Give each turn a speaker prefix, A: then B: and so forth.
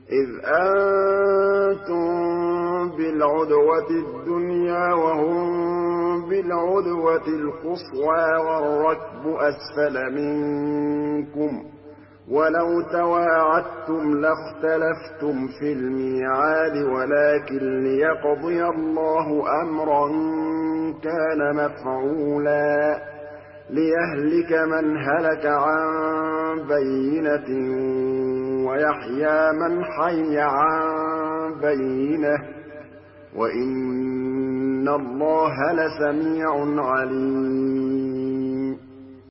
A: إِذْ أَنتُم بِالْعُدْوَةِ الدُّنْيَا وَهُم بِالْعُدْوَةِ الْقُصْوَىٰ وَالرَّكْبُ أَسْفَلَ مِنكُمْ ۚ وَلَوْ تَوَاعَدتُّمْ لَاخْتَلَفْتُمْ فِي الْمِيعَادِ وَلَٰكِن لِّيَقْضِيَ اللَّهُ أَمْرًا كَانَ مَفْعُولًا لِّيَهْلِكَ مَنْ هَلَكَ عَن بَيِّنَةٍ وَيَحْيَىٰ مَنْ حَيَّ عَن بَيِّنَةٍ ۗ وَإِنَّ اللَّهَ لَسَمِيعٌ عَلِيمٌ